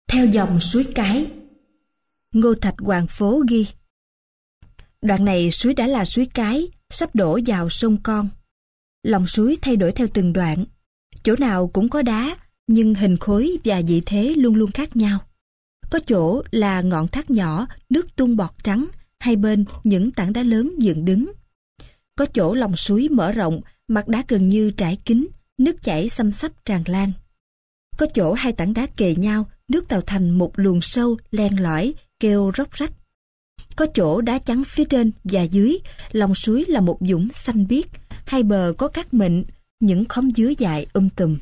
Theo dòng suối Cái. Ngô Thạch Hoàng Phố ghi. Đoạn này suối đã là suối Cái, sắp đổ vào sông Con. Lòng suối thay đổi theo từng đoạn. Chỗ nào cũng có đá, nhưng hình khối và vị thế luôn luôn khác nhau. Có chỗ là ngọn thác nhỏ, nước tung bọt trắng, hai bên những tảng đá lớn dựng đứng. Có chỗ lòng suối mở rộng, mặt đá gần như trải kín, nước chảy xăm xắp tràn lan. Có chỗ hai tảng đá kề nhau, nước tạo thành một luồng sâu len lỏi, kêu róc rách. Có chỗ đá trắng phía trên và dưới, lòng suối là một dũng xanh biếc, hai bờ có cát mịn, những khóm dứa dài tùm.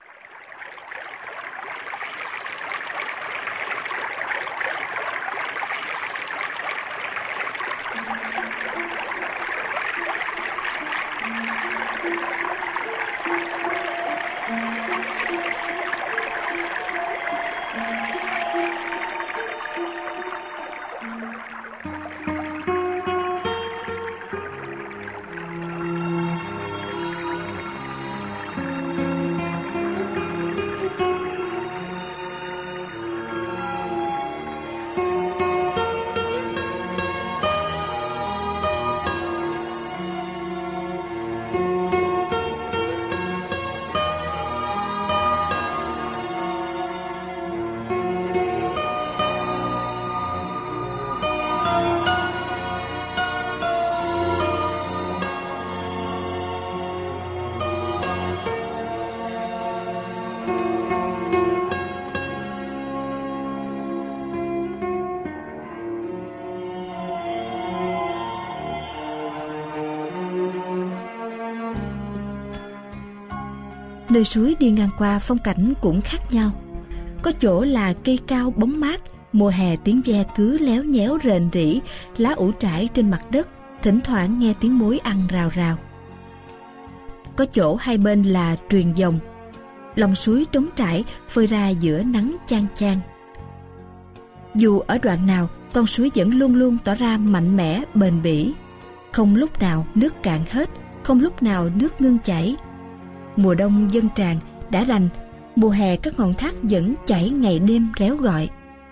Nơi suối đi ngang qua phong cảnh cũng khác nhau. Có chỗ là cây cao bóng mát, mùa hè tiếng ve cứ léo nhéo rền rĩ, lá ủ trải trên mặt đất, thỉnh thoảng nghe tiếng mối ăn rào rào. Có chỗ hai bên là truyền dòng, lòng suối trống trải phơi ra giữa nắng chang chang. Dù ở đoạn nào, con suối vẫn luôn luôn tỏ ra mạnh mẽ, bền bỉ. Không lúc nào nước cạn hết, không lúc nào nước ngưng chảy. Mùa đông dâng tràn đã rành, mùa hè các ngọn thác vẫn chảy ngày đêm réo gọi.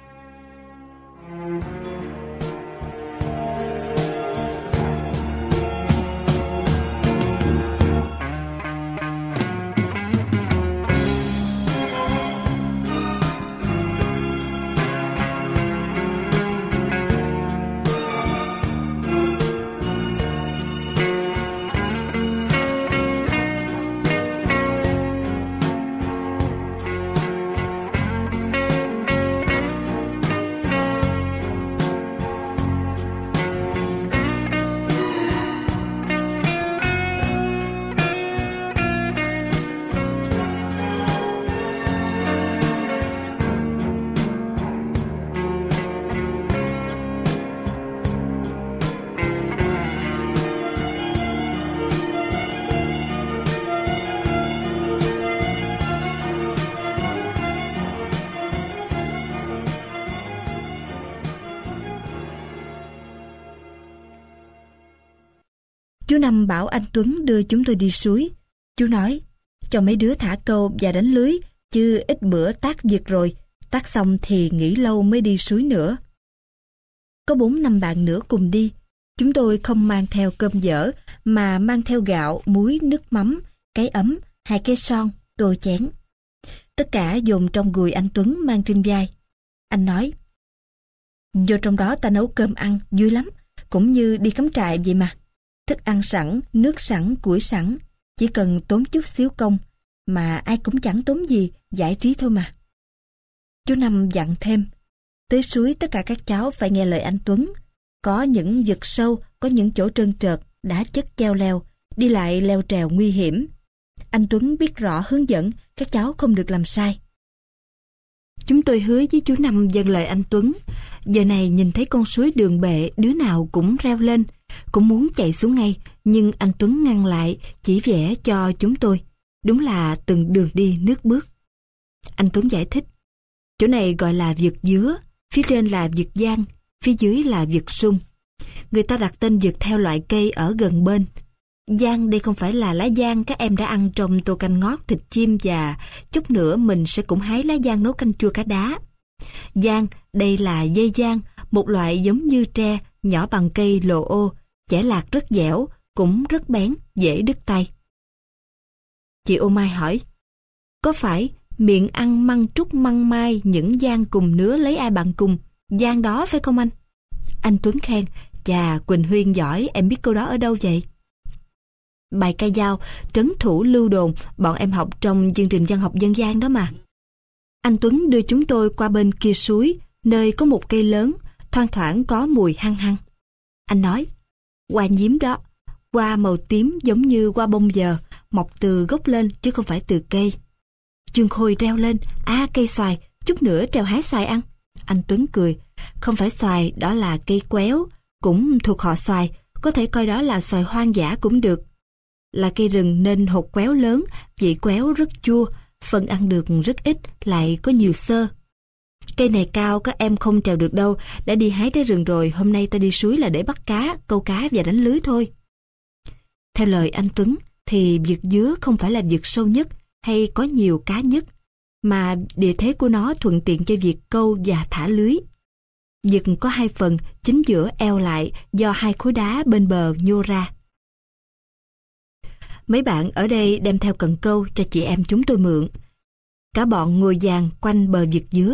Chú Năm bảo anh Tuấn đưa chúng tôi đi suối. Chú nói, cho mấy đứa thả câu và đánh lưới, chứ ít bữa tác việc rồi, tác xong thì nghỉ lâu mới đi suối nữa. Có 4-5 bạn nữa cùng đi. Chúng tôi không mang theo cơm dở, mà mang theo gạo, muối, nước mắm, cái ấm, 2 cái son, tô chén. Tất cả dồn trong gùi anh Tuấn mang trên vai. Anh nói, vô trong đó ta nấu cơm ăn, vui lắm, cũng như đi cắm trại vậy mà. Thức ăn sẵn, nước sẵn, củi sẵn, chỉ cần tốn chút xíu công, mà ai cũng chẳng tốn gì, giải trí thôi mà. Chú Năm dặn thêm, tới suối tất cả các cháu phải nghe lời anh Tuấn. Có những vực sâu, có những chỗ trơn trượt, đá chất cheo leo, đi lại leo trèo nguy hiểm. Anh Tuấn biết rõ hướng dẫn, các cháu không được làm sai. Chúng tôi hứa với chú Năm dâng lời anh Tuấn. Giờ này nhìn thấy con suối đường bệ, đứa nào cũng reo lên, cũng muốn chạy xuống ngay, nhưng anh Tuấn ngăn lại, chỉ vẽ cho chúng tôi. Đúng là từng đường đi nước bước. Anh Tuấn giải thích, chỗ này gọi là vực dứa, phía trên là vực giang, phía dưới là vực sung. Người ta đặt tên vực theo loại cây ở gần bên. Giang đây không phải là lá giang các em đã ăn trong tô canh ngót thịt chim, và chút nữa mình sẽ cũng hái lá giang nấu canh chua cá đá. Giang, đây là dây giang, một loại giống như tre, nhỏ bằng cây lồ ô, chẻ lạc rất dẻo, cũng rất bén, dễ đứt tay. Chị Ô Mai hỏi, có phải miệng ăn măng trúc măng mai những giang cùng nứa lấy ai bạn cùng, giang đó phải không anh? Anh Tuấn khen, chà, Quỳnh Huyên giỏi, em biết câu đó ở đâu vậy? Bài ca dao, trấn thủ lưu đồn, bọn em học trong chương trình văn học dân gian đó mà. Anh Tuấn đưa chúng tôi qua bên kia suối, nơi có một cây lớn, thoang thoảng có mùi hăng hăng. Anh nói, hoa nhím đó, hoa màu tím giống như hoa bông giờ, mọc từ gốc lên chứ không phải từ cây. Chương Khôi reo lên, cây xoài, chút nữa trèo hái xoài ăn. Anh Tuấn cười, không phải xoài, đó là cây quéo, cũng thuộc họ xoài, có thể coi đó là xoài hoang dã cũng được. Là cây rừng nên hột quéo lớn, vị quéo rất chua, phần ăn được rất ít, lại có nhiều xơ. Cây này cao, các em không trèo được đâu, đã đi hái trái rừng rồi, hôm nay ta đi suối là để bắt cá, câu cá và đánh lưới thôi. Theo lời anh Tuấn, thì vực dứa không phải là vực sâu nhất hay có nhiều cá nhất, mà địa thế của nó thuận tiện cho việc câu và thả lưới. Vực có hai phần, chính giữa eo lại do hai khối đá bên bờ nhô ra. Mấy bạn ở đây đem theo cần câu cho chị em chúng tôi mượn. Cả bọn ngồi dàn quanh bờ vực dứa.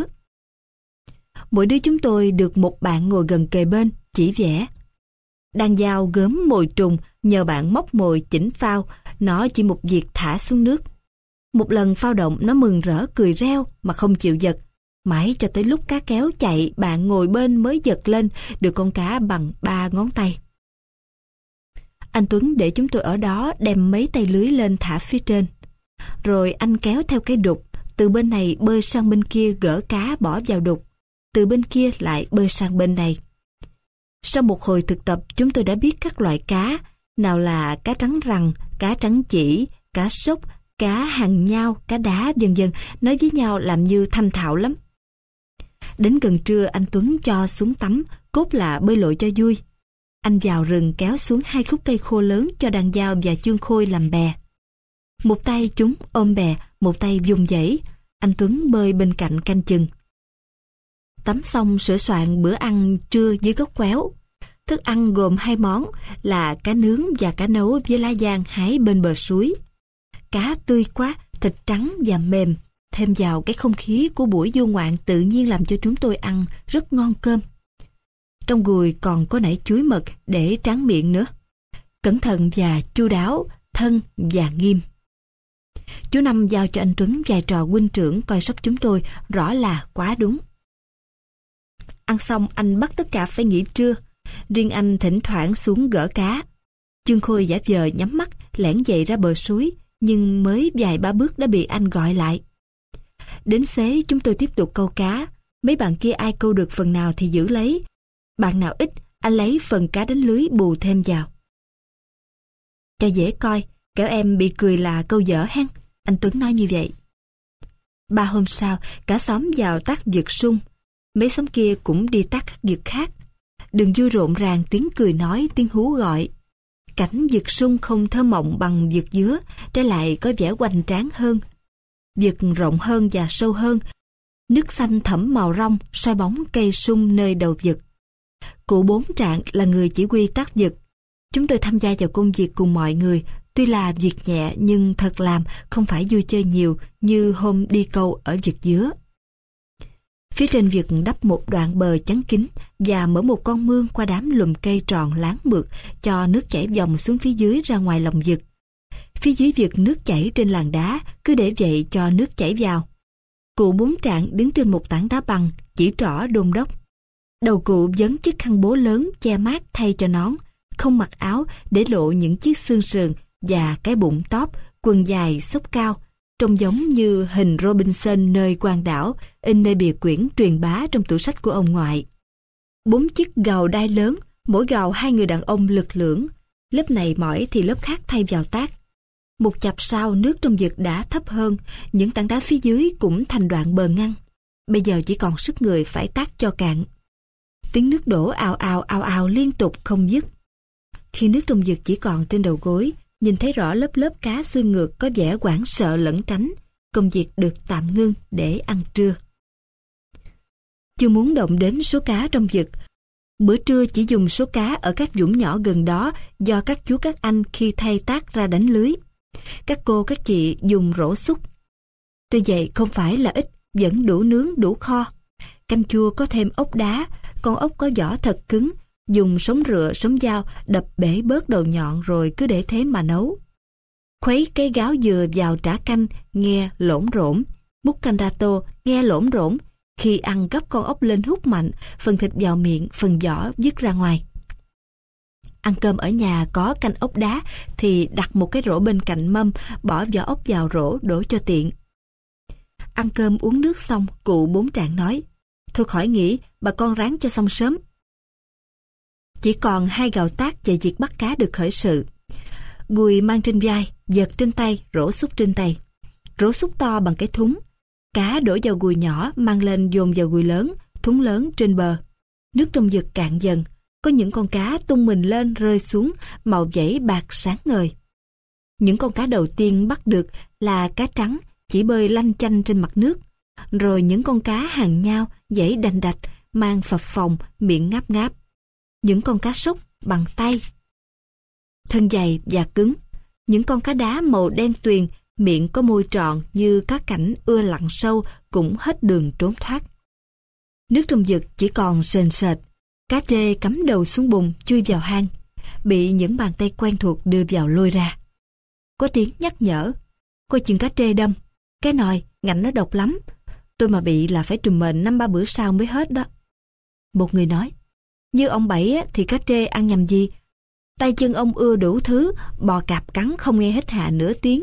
Mỗi đứa chúng tôi được một bạn ngồi gần kề bên, chỉ vẽ. Đang dao gớm mồi trùng, nhờ bạn móc mồi chỉnh phao, nó chỉ một việc thả xuống nước. Một lần phao động nó mừng rỡ cười reo mà không chịu giật. Mãi cho tới lúc cá kéo chạy, bạn ngồi bên mới giật lên được con cá bằng 3 ngón tay. Anh Tuấn để chúng tôi ở đó đem mấy tay lưới lên thả phía trên. Rồi anh kéo theo cái đục, từ bên này bơi sang bên kia gỡ cá bỏ vào đục, từ bên kia lại bơi sang bên này. Sau một hồi thực tập, chúng tôi đã biết các loại cá, nào là cá trắng rằn, cá trắng chỉ, cá sốc, cá hàng nhao, cá đá vân vân, nói với nhau làm như thanh thạo lắm. Đến gần trưa anh Tuấn cho xuống tắm, cốt là bơi lội cho vui. Anh vào rừng kéo xuống 2 khúc cây khô lớn cho đàn dao và Chương Khôi làm bè. Một tay chúng ôm bè, một tay vùng vẫy. Anh Tuấn bơi bên cạnh canh chừng. Tắm xong sửa soạn bữa ăn trưa dưới gốc quéo. Thức ăn gồm 2 món là cá nướng và cá nấu với lá giang hái bên bờ suối. Cá tươi quá, thịt trắng và mềm, thêm vào cái không khí của buổi du ngoạn tự nhiên làm cho chúng tôi ăn rất ngon cơm. Trong gùi còn có nải chuối mật để tráng miệng nữa. Cẩn thận và chu đáo, thân và nghiêm. Chú Năm giao cho anh Tuấn vai trò huynh trưởng coi sóc chúng tôi rõ là quá đúng. Ăn xong anh bắt tất cả phải nghỉ trưa. Riêng anh thỉnh thoảng xuống gỡ cá. Chương Khôi giả vờ nhắm mắt lẻn dậy ra bờ suối, nhưng mới vài ba bước đã bị anh gọi lại. Đến xế chúng tôi tiếp tục câu cá. Mấy bạn kia ai câu được phần nào thì giữ lấy. Bạn nào ít, anh lấy phần cá đánh lưới bù thêm vào. Cho dễ coi, kẻo em bị cười là câu dở hen, anh Tuấn nói như vậy. 3 hôm sau, cả xóm vào tác vực sung. Mấy xóm kia cũng đi tác các vực khác. Đường vui rộn ràng, tiếng cười nói, tiếng hú gọi. Cảnh vực sung không thơ mộng bằng vực dứa, trái lại có vẻ hoành tráng hơn. Vực rộng hơn và sâu hơn. Nước xanh thẫm màu rong, soi bóng cây sung nơi đầu vực. Cụ Bốn Trạng là người chỉ huy tác vực. Chúng tôi tham gia vào công việc cùng mọi người, tuy là việc nhẹ nhưng thật làm, không phải vui chơi nhiều như hôm đi câu ở vực dứa. Phía trên vực đắp một đoạn bờ chắn kín và mở một con mương qua đám lùm cây tròn láng mượt cho nước chảy vòng xuống phía dưới ra ngoài lòng vực. Phía dưới vực nước chảy trên làn đá, cứ để vậy cho nước chảy vào. Cụ Bốn Trạng đứng trên một tảng đá bằng, chỉ trỏ đôn đốc. Đầu cụ vấn chiếc khăn bố lớn che mát thay cho nón, không mặc áo để lộ những chiếc xương sườn và cái bụng tóp, quần dài xốc cao, trông giống như hình Robinson nơi quang đảo, in nơi bìa quyển truyền bá trong tủ sách của ông ngoại. 4 chiếc gàu đai lớn, mỗi gàu 2 người đàn ông lực lưỡng, lớp này mỏi thì lớp khác thay vào tác. Một chập sau nước trong vực đã thấp hơn, những tảng đá phía dưới cũng thành đoạn bờ ngăn. Bây giờ chỉ còn sức người phải tác cho cạn. Tiếng nước đổ ào ào liên tục không dứt. Khi nước trong vực chỉ còn trên đầu gối, nhìn thấy rõ lớp lớp cá xuôi ngược có vẻ hoảng sợ lẩn tránh, công việc được tạm ngưng để ăn trưa. chưa muốn động đến số cá trong vực. Bữa trưa chỉ dùng số cá ở các vũng nhỏ gần đó do các chú các anh khi thay tác ra đánh lưới. Các cô các chị dùng rổ xúc. Tuy vậy không phải là ít, vẫn đủ nướng đủ kho. Canh chua có thêm ốc đá, con ốc có vỏ thật cứng, dùng sống rựa sống dao đập bể bớt đầu nhọn rồi cứ để thế mà nấu. Khuấy cái gáo dừa vào chả canh nghe lổn rỗn, múc canh ra tô nghe lổn rỗn. Khi ăn gấp con ốc lên hút mạnh, phần thịt vào miệng, phần vỏ vứt ra ngoài. Ăn cơm ở nhà có canh ốc đá thì đặt một cái rổ bên cạnh mâm, bỏ vỏ ốc vào rổ đổ cho tiện. Ăn cơm uống nước xong, cụ Bốn Trạng nói: "Thôi khỏi nghỉ, bà con ráng cho xong sớm." Chỉ còn 2 gào tác và việc bắt cá được khởi sự. Gùi mang trên vai, vợt trên tay, rổ xúc trên tay. Rổ xúc to bằng cái thúng. Cá đổ vào gùi nhỏ, mang lên dồn vào gùi lớn, thúng lớn trên bờ. Nước trong vợt cạn dần, có những con cá tung mình lên rơi xuống, màu vảy bạc sáng ngời. Những con cá đầu tiên bắt được là cá trắng, chỉ bơi lanh chanh trên mặt nước. Rồi những con cá hàng nhau, vảy đành đạch, mang phập phồng, miệng ngáp ngáp. Những con cá sốc bằng tay, thân dày và cứng. Những con cá đá màu đen tuyền, miệng có môi tròn như cá cảnh ưa lặn sâu cũng hết đường trốn thoát. Nước trong vợt chỉ còn sền sệt. Cá trê cắm đầu xuống bùn chui vào hang, bị những bàn tay quen thuộc đưa vào lôi ra. Có tiếng nhắc nhở: "Coi chừng cá trê đâm, cái nòi ngạnh nó độc lắm, tôi mà bị là phải trùm mền 5-3 bữa sau mới hết đó." Một người nói: "Như ông Bảy thì cá trê ăn nhầm gì, tay chân ông ưa đủ thứ, bò cạp cắn không nghe hết hạ nửa tiếng."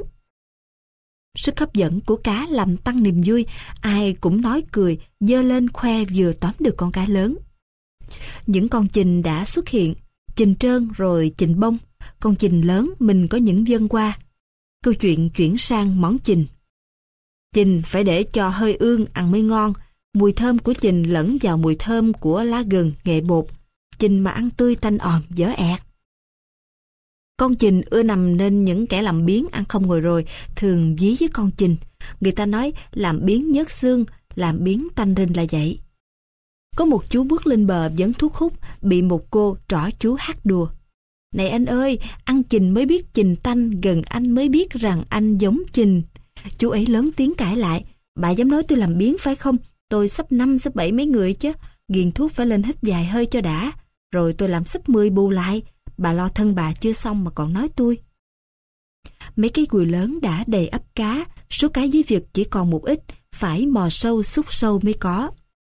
Sức hấp dẫn của cá làm tăng niềm vui, ai cũng nói cười, giơ lên khoe vừa tóm được con cá lớn. Những con chình đã xuất hiện, chình trơn rồi chình bông. Con chình lớn mình có những vân qua. Câu chuyện chuyển sang món chình. Chình phải để cho hơi ương ăn mới ngon. Mùi thơm của chình lẫn vào mùi thơm của lá gừng, nghệ bột. Chình mà ăn tươi tanh òm, dở ẹt. Con chình ưa nằm nên những kẻ làm biếng ăn không ngồi rồi thường dí với con chình. Người ta nói làm biếng nhớt xương, làm biếng tanh rinh là vậy. Có một chú bước lên bờ dẫn thuốc hút, bị một cô trỏ chú hát đùa: "Này anh ơi, ăn chình mới biết chình tanh, gần anh mới biết rằng anh giống chình." Chú ấy lớn tiếng cãi lại: "Bà dám nói tôi làm biếng phải không? Tôi sắp 5 sắp 7 mấy người chứ. Ghiền thuốc phải lên hít vài hơi cho đã, rồi tôi làm sắp 10 bù lại. Bà lo thân bà chưa xong mà còn nói tôi." Mấy cái gùi lớn đã đầy ắp cá, số cá dưới vợt chỉ còn một ít, phải mò sâu xúc sâu mới có.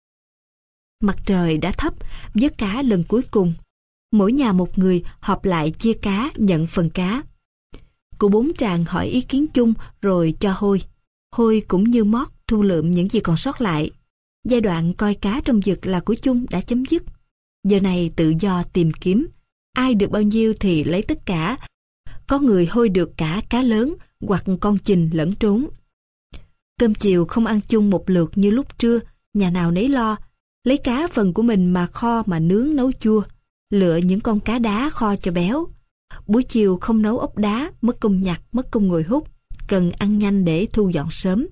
Mặt trời đã thấp, vớt cá lần cuối cùng. Mỗi nhà một người họp lại chia cá, nhận phần cá. Cụ Bốn Tràng hỏi ý kiến chung rồi cho Hôi. Hôi cũng như Mót thu lượm những gì còn sót lại. Giai đoạn coi cá trong vợt là của chung đã chấm dứt. Giờ này tự do tìm kiếm. Ai được bao nhiêu thì lấy tất cả. Có người Hôi được cả cá lớn hoặc con chình lẫn trốn. Cơm chiều không ăn chung một lượt như lúc trưa, nhà nào nấy lo. Lấy cá phần của mình mà kho mà nướng nấu chua. Lựa những con cá đá kho cho béo. Buổi chiều không nấu ốc đá, mất công nhặt, mất công ngồi hút. Cần ăn nhanh để thu dọn sớm.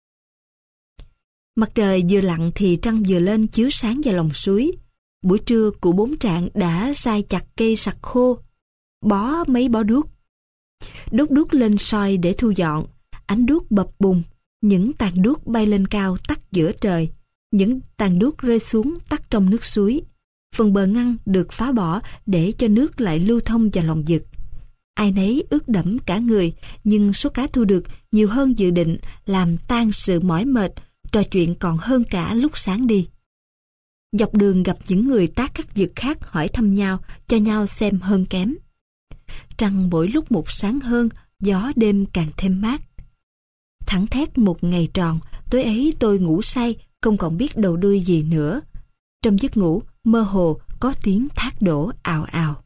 Mặt trời vừa lặn thì trăng vừa lên chiếu sáng vào lòng suối. Buổi trưa cụ Bốn Trạng đã sai chặt cây sặc khô, bó mấy bó đuốc. Đốt đuốc lên soi để thu dọn. Ánh đuốc bập bùng, những tàn đuốc bay lên cao tắt giữa trời. Những tàn đuốc rơi xuống tắt trong nước suối. Phần bờ ngăn được phá bỏ để cho nước lại lưu thông vào lòng vực. Ai nấy ướt đẫm cả người, nhưng số cá thu được nhiều hơn dự định, làm tan sự mỏi mệt, trò chuyện còn hơn cả lúc sáng đi. Dọc đường gặp những người tác các vực khác hỏi thăm nhau, cho nhau xem hơn kém. Trăng mỗi lúc một sáng hơn, gió đêm càng thêm mát. Thẳng thét một ngày tròn, tối ấy tôi ngủ say, không còn biết đầu đuôi gì nữa. Trong giấc ngủ, mơ hồ có tiếng thác đổ ào ào.